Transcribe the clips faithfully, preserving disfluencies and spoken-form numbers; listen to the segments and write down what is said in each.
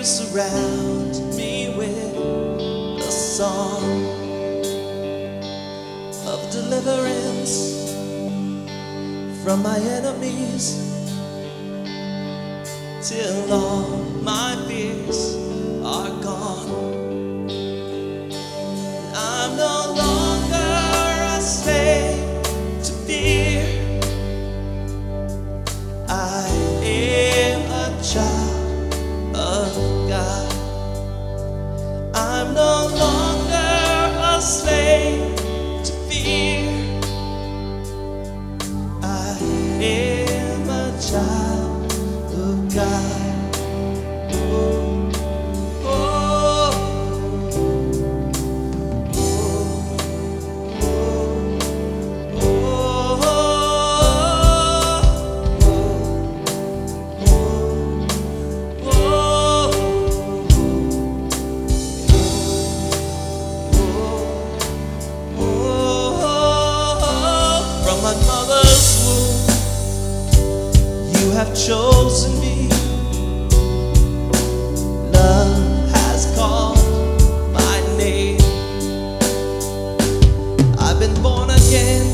surround me with a song of deliverance from my enemies, till all my fears are gone. I'm no longer a slave to fear. I am a child of God. I'm no longer a slave to fear. I am a child of God. You have chosen me. Love has called my name. I've been born again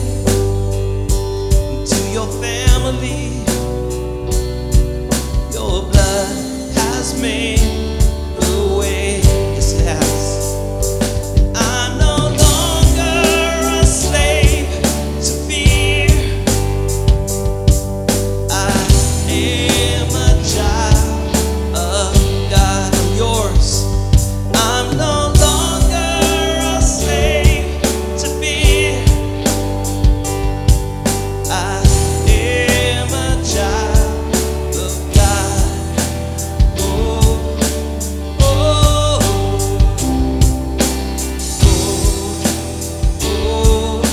into your family. Your blood has made the way. Yes, it has. I'm no longer a slave to fear. I am a child of God. I'm yours. I'm no longer a slave to fear. I am a child of God. Oh, oh, oh, oh,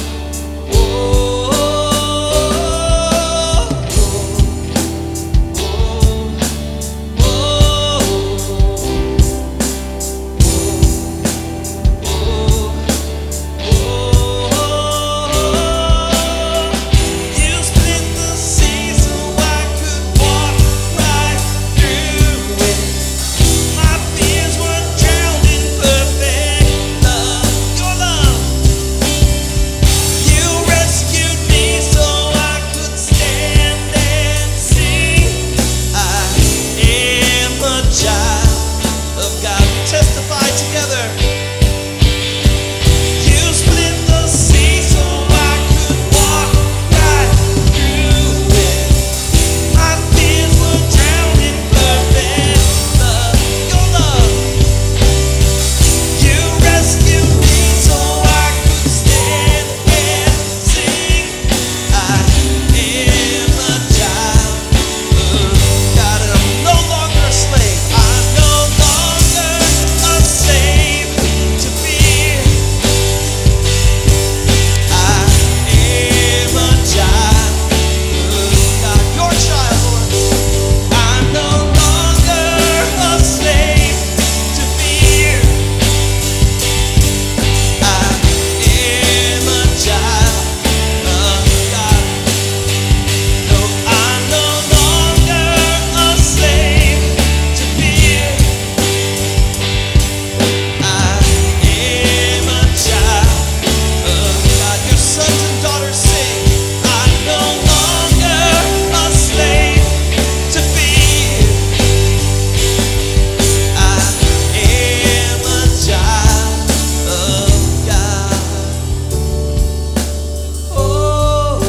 you split the sea so I could walk right through it. My fears were drowned in perfect love. Your love, you rescued me so I could stand and sing. I am a child of God. We testify together. You split the sea so I could walk right through it. My fears were drowned in perfect love. Your love, you rescued me so I could stand and sing. I am a child of God, and I'm no longer a slave. I'm no longer a slave to fear. I am a child of God, your child, Lord. I'm no longer a slave to fear. I am a child of God. No, I'm no longer a slave to fear. I am a child of God. Your sons and daughters sing. I'm no longer a slave to fear. I am a child of God. Oh,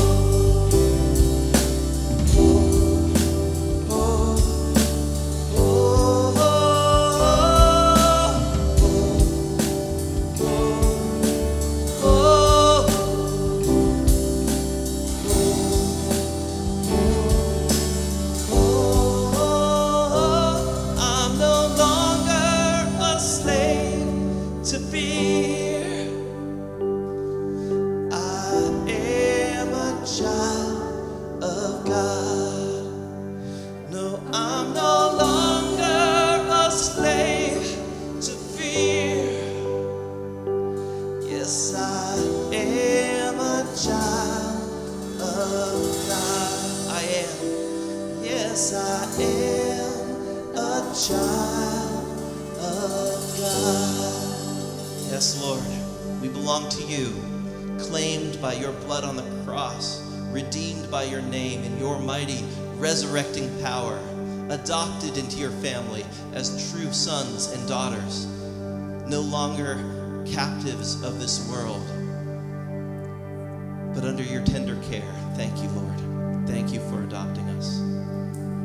I'm no longer a slave to fear. I am a child of God. No, I'm no longer a slave to fear. Yes, I am a child of God. I am. Yes, I am a child God. Yes, Lord, we belong to you, claimed by your blood on the cross, redeemed by your name and your mighty resurrecting power, adopted into your family as true sons and daughters, no longer captives of this world, but under your tender care. Thank you, Lord. Thank you for adopting us.